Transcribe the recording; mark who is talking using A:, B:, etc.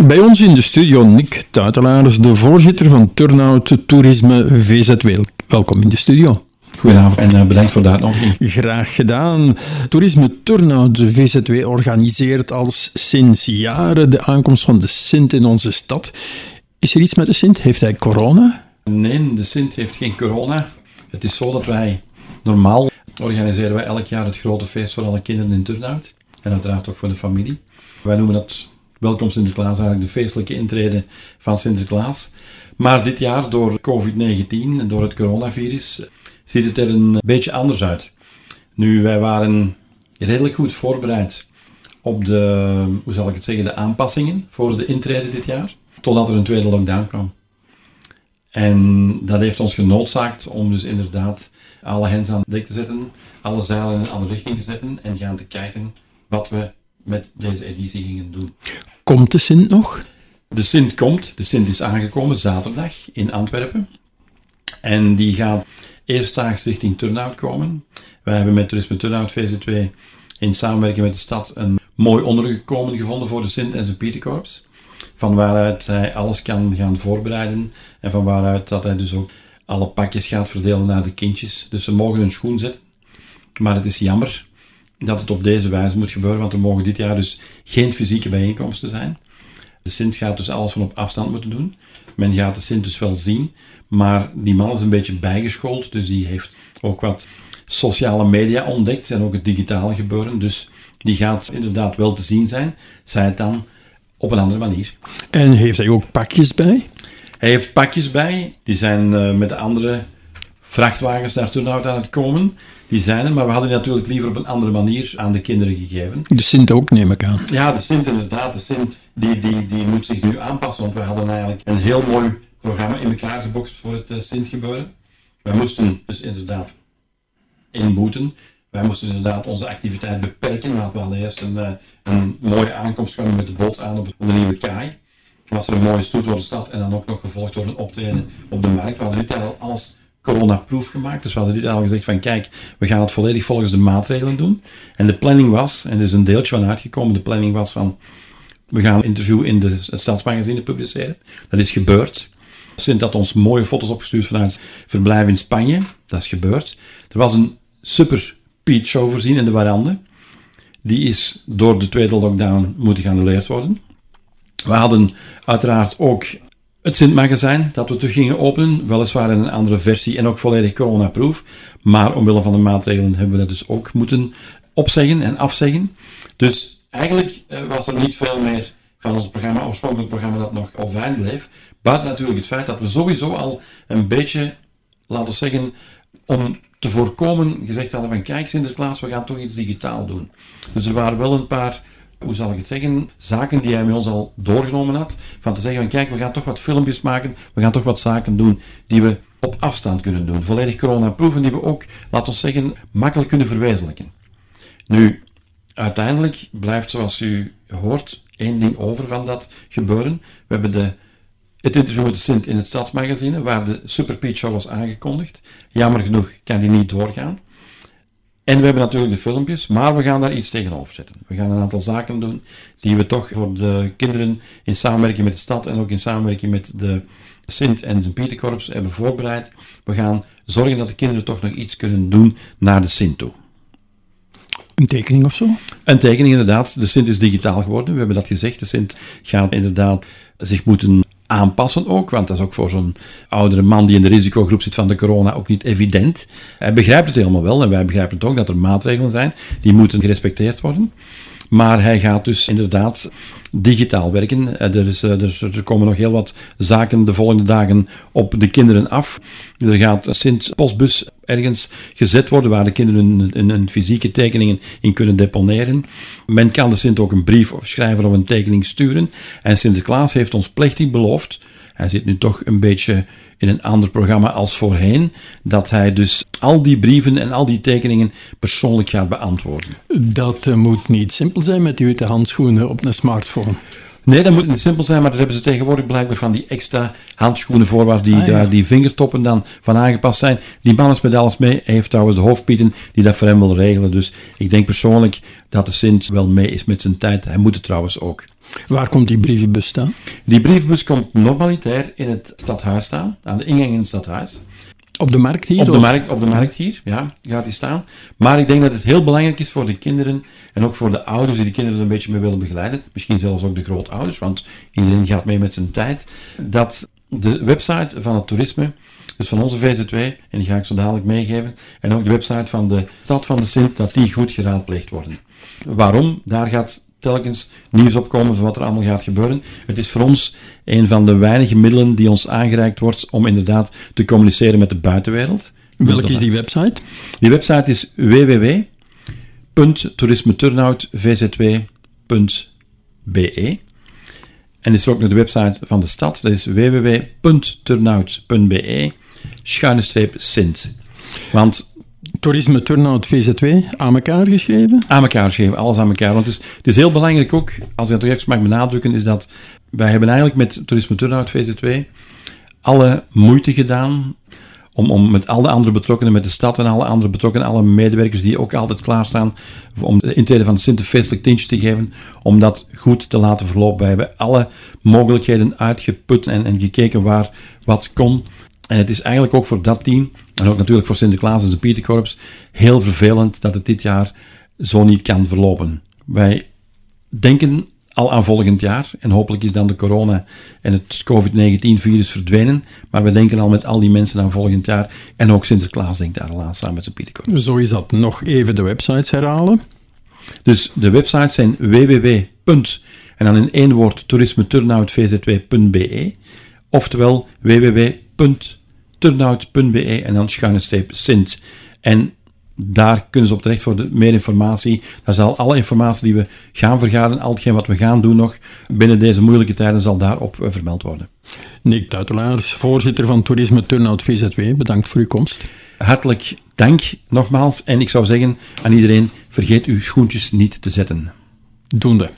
A: Bij ons in de studio Nick Tuitelaars, de voorzitter van Turnhout Toerisme VZW. Welkom in de studio.
B: Goedenavond en bedankt voor de uitnodiging.
A: Graag gedaan. Toerisme Turnhout VZW organiseert al sinds jaren de aankomst van de Sint in onze stad. Is er iets met de Sint? Heeft hij corona?
B: Nee, de Sint heeft geen corona. Het is zo dat wij normaal organiseren wij elk jaar het grote feest voor alle kinderen in Turnhout. En uiteraard ook voor de familie. Wij noemen dat Welkom Sinterklaas, eigenlijk de feestelijke intrede van Sinterklaas. Maar dit jaar door COVID-19 en door het coronavirus ziet het er een beetje anders uit. Nu, wij waren redelijk goed voorbereid op de aanpassingen voor de intrede dit jaar, totdat er een tweede lockdown kwam. En dat heeft ons genoodzaakt om dus inderdaad alle hens aan dek te zetten, alle zeilen in alle richtingen te zetten en gaan te kijken wat we met deze editie gingen doen.
A: Komt de Sint nog?
B: De Sint komt. De Sint is aangekomen zaterdag in Antwerpen. En die gaat eerstdaags richting Turnhout komen. Wij hebben met Toerisme Turnhout VZW in samenwerking met de stad een mooi ondergekomen gevonden voor de Sint en zijn Pieterkorps. Van waaruit hij alles kan gaan voorbereiden. En van waaruit dat hij dus ook alle pakjes gaat verdelen naar de kindjes. Dus ze mogen hun schoen zetten. Maar het is jammer dat het op deze wijze moet gebeuren, want er mogen dit jaar dus geen fysieke bijeenkomsten zijn. De Sint gaat dus alles van op afstand moeten doen. Men gaat de Sint dus wel zien, maar die man is een beetje bijgeschoold, dus die heeft ook wat sociale media ontdekt en ook het digitale gebeuren, dus die gaat inderdaad wel te zien zijn, zij het dan op een andere manier.
A: En heeft hij ook pakjes bij?
B: Hij heeft pakjes bij, die zijn met de andere vrachtwagens naar Turnhout aan het komen. Die zijn er, maar we hadden die natuurlijk liever op een andere manier aan de kinderen gegeven.
A: De Sint ook, neem ik aan.
B: Ja, de Sint inderdaad. De Sint die moet zich nu aanpassen, want we hadden eigenlijk een heel mooi programma in elkaar gebokst voor het Sint-gebeuren. Wij moesten dus inderdaad inboeten. Wij moesten inderdaad onze activiteit beperken. We hadden eerst een mooie aankomst kwamen met de boot aan op de Nieuwe Kaai. Was er een mooie stoet door de stad en dan ook nog gevolgd door een optreden op de markt. We hadden dit jaar al alles coronaproof gemaakt. Dus we hadden dit al gezegd van kijk, we gaan het volledig volgens de maatregelen doen. En de planning was, en er is een deeltje van uitgekomen, de planning was van we gaan een interview in het Stadsmagazine publiceren. Dat is gebeurd. Sint had ons mooie foto's opgestuurd vanuit het verblijf in Spanje. Dat is gebeurd. Er was een super peatshow voorzien in de Warande. Die is door de tweede lockdown moeten geannuleerd worden. We hadden uiteraard ook het Sint-magazijn dat we terug gingen openen, weliswaar in een andere versie en ook volledig coronaproof. Maar omwille van de maatregelen hebben we dat dus ook moeten opzeggen en afzeggen. Dus eigenlijk was er niet veel meer van ons oorspronkelijk programma dat nog overeind bleef. Buiten natuurlijk het feit dat we sowieso al een beetje, laten we zeggen, om te voorkomen gezegd hadden van kijk Sinterklaas, we gaan toch iets digitaal doen. Dus er waren wel een paar, hoe zal ik het zeggen, zaken die hij met ons al doorgenomen had, van te zeggen van kijk, we gaan toch wat filmpjes maken, we gaan toch wat zaken doen die we op afstand kunnen doen. Volledig corona-proof en die we ook, laten we zeggen, makkelijk kunnen verwezenlijken. Nu, uiteindelijk blijft zoals u hoort één ding over van dat gebeuren. We hebben het interview met de Sint in het Stadsmagazine, waar de Super Peach Show was aangekondigd. Jammer genoeg kan die niet doorgaan. En we hebben natuurlijk de filmpjes, maar we gaan daar iets tegenover zetten. We gaan een aantal zaken doen die we toch voor de kinderen in samenwerking met de stad en ook in samenwerking met de Sint en zijn Pieterkorps hebben voorbereid. We gaan zorgen dat de kinderen toch nog iets kunnen doen naar de Sint toe.
A: Een tekening of zo?
B: Een tekening inderdaad. De Sint is digitaal geworden, we hebben dat gezegd. De Sint gaat inderdaad zich moeten aanpassen ook, want dat is ook voor zo'n oudere man die in de risicogroep zit van de corona ook niet evident. Hij begrijpt het helemaal wel en wij begrijpen het ook dat er maatregelen zijn die moeten gerespecteerd worden. Maar hij gaat dus inderdaad digitaal werken. Er komen nog heel wat zaken de volgende dagen op de kinderen af. Er gaat een Sint-postbus ergens gezet worden waar de kinderen hun fysieke tekeningen in kunnen deponeren. Men kan de Sint ook een brief schrijven of een tekening sturen. En Sinterklaas heeft ons plechtig beloofd, hij zit nu toch een beetje in een ander programma als voorheen, dat hij dus al die brieven en al die tekeningen persoonlijk gaat beantwoorden.
A: Dat moet niet simpel zijn met die witte handschoenen op een smartphone.
B: Nee, dat moet niet simpel zijn, maar daar hebben ze tegenwoordig blijkbaar van die extra handschoenen voor waar die vingertoppen dan van aangepast zijn. Die man is met alles mee. Hij heeft trouwens de hoofdpieten die dat voor hem wil regelen. Dus ik denk persoonlijk dat de Sint wel mee is met zijn tijd. Hij moet het trouwens ook.
A: Waar komt die brievenbus staan?
B: Die brievenbus komt normaliter in het stadhuis staan, aan de ingang in het stadhuis.
A: Op de markt hier?
B: Op de markt hier, ja, gaat die staan. Maar ik denk dat het heel belangrijk is voor de kinderen en ook voor de ouders die de kinderen er een beetje mee willen begeleiden. Misschien zelfs ook de grootouders, want iedereen gaat mee met zijn tijd. Dat de website van het toerisme, dus van onze VZW, en die ga ik zo dadelijk meegeven, en ook de website van de Stad van de Sint, dat die goed geraadpleegd worden. Waarom? Daar gaat telkens nieuws opkomen van wat er allemaal gaat gebeuren. Het is voor ons een van de weinige middelen die ons aangereikt wordt om inderdaad te communiceren met de buitenwereld.
A: Welke is die website?
B: Die website is www.toerismeturnoutvzw.be en is er ook nog de website van de stad, dat is www.turnout.be/Sint. Want
A: Toerisme Turnhout VZW, aan elkaar geschreven?
B: Aan elkaar geschreven, alles aan elkaar. Want het is heel belangrijk ook, als ik dat toch even mag benadrukken, is dat wij hebben eigenlijk met Toerisme Turnhout VZW alle moeite gedaan om met al de andere betrokkenen, met de stad en alle andere betrokkenen, alle medewerkers die ook altijd klaarstaan om de intrede van de Sint een feestelijk tintje te geven, om dat goed te laten verlopen. Wij hebben alle mogelijkheden uitgeput en gekeken waar wat kon. En het is eigenlijk ook voor dat team, en ook natuurlijk voor Sinterklaas en de Pieterkorps, heel vervelend dat het dit jaar zo niet kan verlopen. Wij denken al aan volgend jaar, en hopelijk is dan de corona en het COVID-19-virus verdwenen, maar we denken al met al die mensen aan volgend jaar, en ook Sinterklaas denkt daar al aan, samen met zijn Pieterkorps.
A: Zo is dat. Nog even de websites herhalen.
B: Dus de websites zijn en dan in één woord toerismeturnoutvzw.be, oftewel www.turnout.be en dan _Sint. En daar kunnen ze op terecht voor meer informatie. Daar zal alle informatie die we gaan vergaren, al hetgeen wat we gaan doen nog, binnen deze moeilijke tijden zal daarop vermeld worden.
A: Nick Tuitelaars, voorzitter van Toerisme Turnout VZW, bedankt voor uw komst.
B: Hartelijk dank nogmaals en ik zou zeggen aan iedereen, vergeet uw schoentjes niet te zetten.
A: Doende.